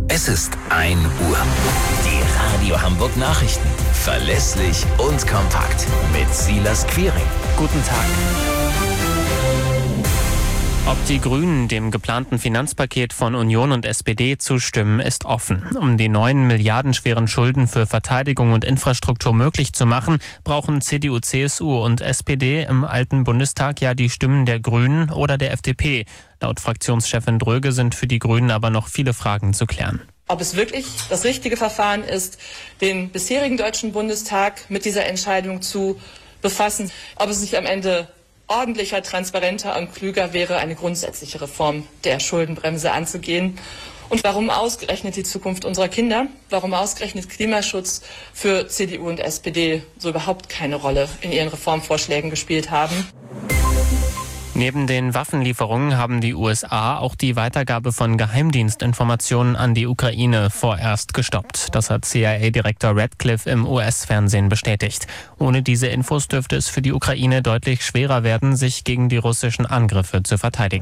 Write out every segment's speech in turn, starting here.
Es ist 1 Uhr. Die Radio Hamburg Nachrichten. Verlässlich und kompakt. Mit Silas Quiring. Guten Tag. Ob die Grünen dem geplanten Finanzpaket von Union und SPD zustimmen, ist offen. Um die 9 milliardenschweren Schulden für Verteidigung und Infrastruktur möglich zu machen, brauchen CDU, CSU und SPD im alten Bundestag ja die Stimmen der Grünen oder der FDP. Laut Fraktionschefin Dröge sind für die Grünen aber noch viele Fragen zu klären. Ob es wirklich das richtige Verfahren ist, den bisherigen Deutschen Bundestag mit dieser Entscheidung zu befassen, ob es nicht am Ende ordentlicher, transparenter und klüger wäre, eine grundsätzliche Reform der Schuldenbremse anzugehen. Und warum ausgerechnet die Zukunft unserer Kinder, warum ausgerechnet Klimaschutz für CDU und SPD so überhaupt keine Rolle in ihren Reformvorschlägen gespielt haben. Neben den Waffenlieferungen haben die USA auch die Weitergabe von Geheimdienstinformationen an die Ukraine vorerst gestoppt. Das hat CIA-Direktor Radcliffe im US-Fernsehen bestätigt. Ohne diese Infos dürfte es für die Ukraine deutlich schwerer werden, sich gegen die russischen Angriffe zu verteidigen.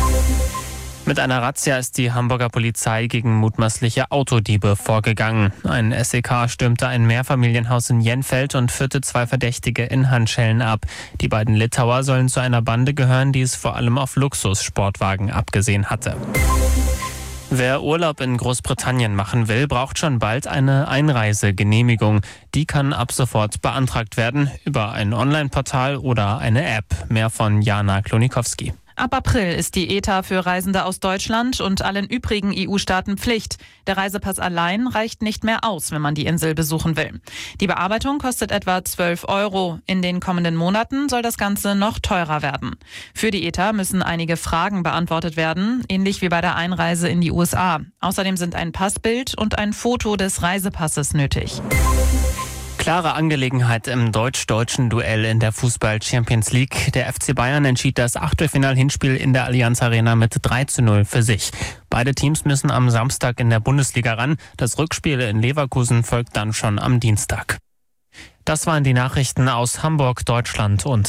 Mit einer Razzia ist die Hamburger Polizei gegen mutmaßliche Autodiebe vorgegangen. Ein SEK stürmte ein Mehrfamilienhaus in Jenfeld und führte 2 Verdächtige in Handschellen ab. Die beiden Litauer sollen zu einer Bande gehören, die es vor allem auf Luxussportwagen abgesehen hatte. Wer Urlaub in Großbritannien machen will, braucht schon bald eine Einreisegenehmigung. Die kann ab sofort beantragt werden über ein Online-Portal oder eine App. Mehr von Jana Klonikowski. Ab April ist die ETA für Reisende aus Deutschland und allen übrigen EU-Staaten Pflicht. Der Reisepass allein reicht nicht mehr aus, wenn man die Insel besuchen will. Die Bearbeitung kostet etwa 12 €. In den kommenden Monaten soll das Ganze noch teurer werden. Für die ETA müssen einige Fragen beantwortet werden, ähnlich wie bei der Einreise in die USA. Außerdem sind ein Passbild und ein Foto des Reisepasses nötig. Klare Angelegenheit im deutsch-deutschen Duell in der Fußball-Champions League. Der FC Bayern entschied das Achtelfinal-Hinspiel in der Allianz Arena mit 3:0 für sich. Beide Teams müssen am Samstag in der Bundesliga ran. Das Rückspiel in Leverkusen folgt dann schon am Dienstag. Das waren die Nachrichten aus Hamburg, Deutschland und